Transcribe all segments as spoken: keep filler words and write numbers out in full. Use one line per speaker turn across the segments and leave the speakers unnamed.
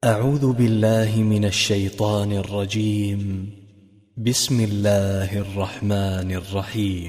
أعوذ بالله من الشيطان الرجيم. بسم الله الرحمن الرحيم.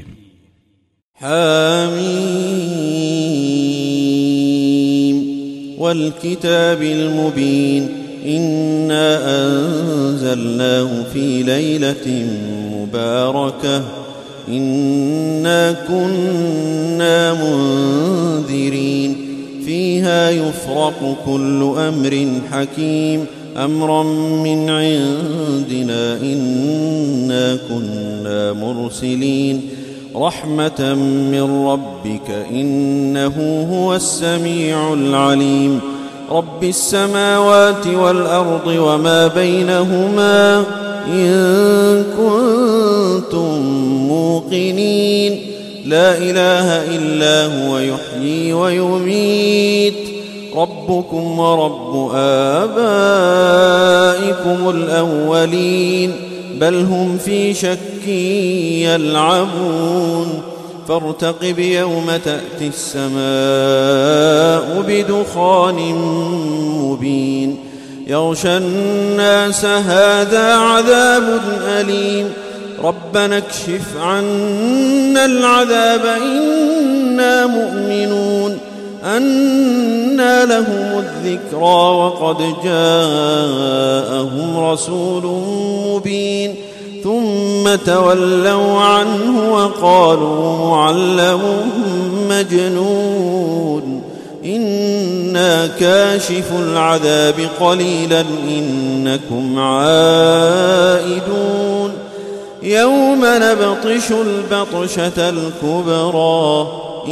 حميم والكتاب المبين إنا أنزلناه في ليلة مباركة إنا كنا منذرين فيها يفرق كل أمر حكيم أمرا من عندنا إنا كنا مرسلين رحمة من ربك إنه هو السميع العليم رب السماوات والأرض وما بينهما إن كنتم موقنين لا إله إلا هو يحيي ويميت ربكم ورب آبائكم الأولين بل هم في شك يلعبون فارتقب يوم تأتي السماء بدخان مبين يغشى الناس هذا عذاب أليم ربنا اكشف عنا العذاب إنا مؤمنون أنى لهم الذكرى وقد جاءهم رسول مبين ثم تولوا عنه وقالوا معلم مجنون إنا كاشف العذاب قليلا إنكم عائدون يوم نبطش البطشة الكبرى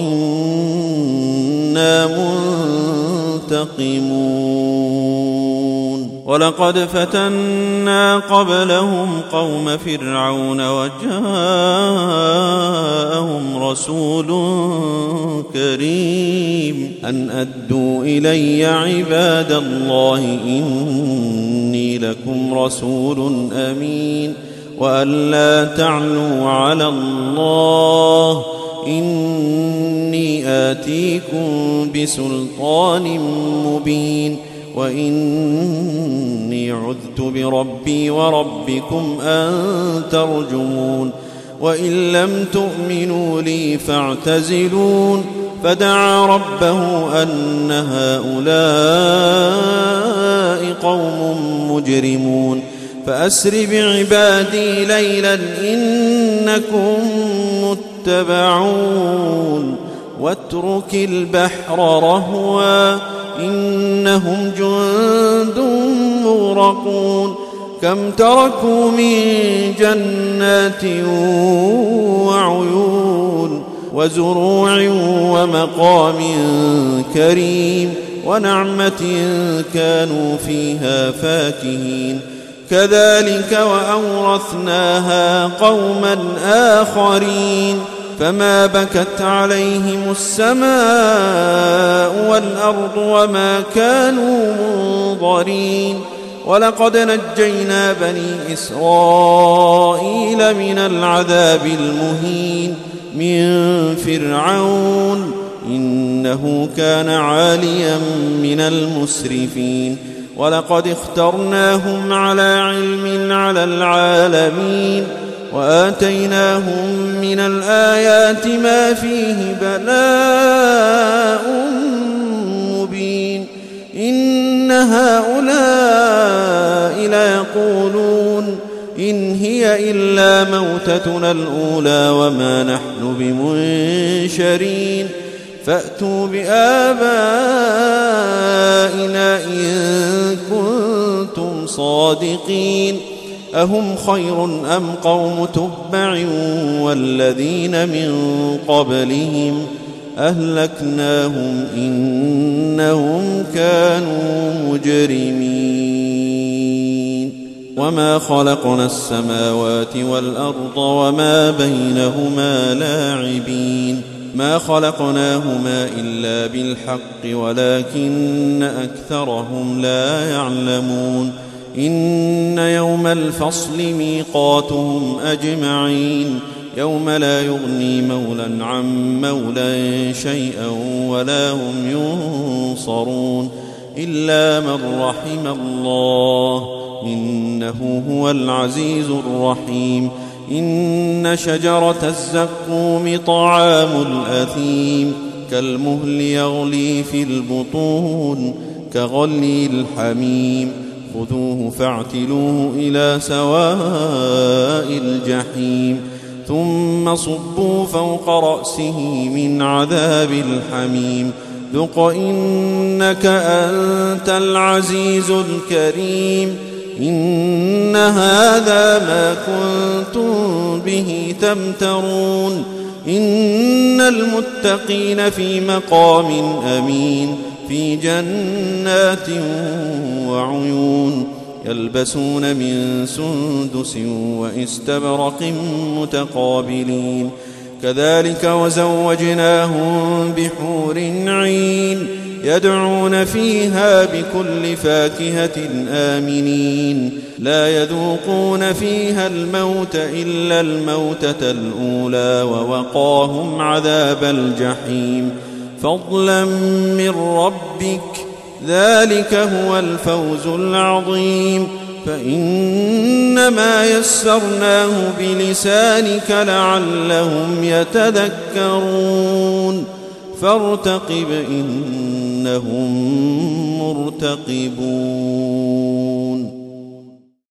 إنا منتقمون ولقد فتنا قبلهم قوم فرعون وجاءهم رسول كريم أن أدوا إلي عباد الله إني لكم رسول أمين وأن لا تعلوا على الله إني آتيكم بسلطان مبين وإني عذت بربي وربكم أن ترجمون وإن لم تؤمنوا لي فاعتزلون فدعا ربه أن هؤلاء قوم مجرمون فأسر بعبادي ليلا إنكم متبعون واترك البحر رهوا إنهم جند مغرقون كم تركوا من جنات وعيون وزروع ومقام كريم ونعمة كانوا فيها فاكهين كذلك وأورثناها قوما آخرين فما بكت عليهم السماء والأرض وما كانوا منظرين ولقد نجينا بني إسرائيل من العذاب المهين من فرعون إنه كان عاليا من المسرفين ولقد اخترناهم على علم على العالمين وآتيناهم من الآيات ما فيه بلاء مبين إن هؤلاء ليقولون إن هي إلا موتتنا الأولى وما نحن بمنشرين فأتوا بآبائنا إن كنتم صادقين أهم خير أم قوم تبع والذين من قبلهم أهلكناهم إنهم كانوا مجرمين وما خلقنا السماوات والأرض وما بينهما لاعبين ما خلقناهما إلا بالحق ولكن أكثرهم لا يعلمون إن يوم الفصل ميقاتهم أجمعين يوم لا يغني مولى عن مولى شيئا ولا هم ينصرون إلا من رحم الله إنه هو العزيز الرحيم. إن شجرة الزقوم طعام الأثيم كالمهل يغلي في البطون كغلي الحميم خذوه فاعتلوه إلى سواء الجحيم ثم صبوا فوق رأسه من عذاب الحميم ذق إنك أنت العزيز الكريم. إن هذا ما كنتم به تمترون. إن المتقين في مقام أمين في جنات وعيون يلبسون من سندس وإستبرق متقابلين كذلك وزوجناهم بحور عين يدعون فيها بكل فاكهة آمنين لا يذوقون فيها الموت إلا الموتة الأولى ووقاهم عذاب الجحيم فضلا من ربك ذلك هو الفوز العظيم. فإنما يسرناه بلسانك لعلهم يتذكرون فارتقب إنهم مرتقبون.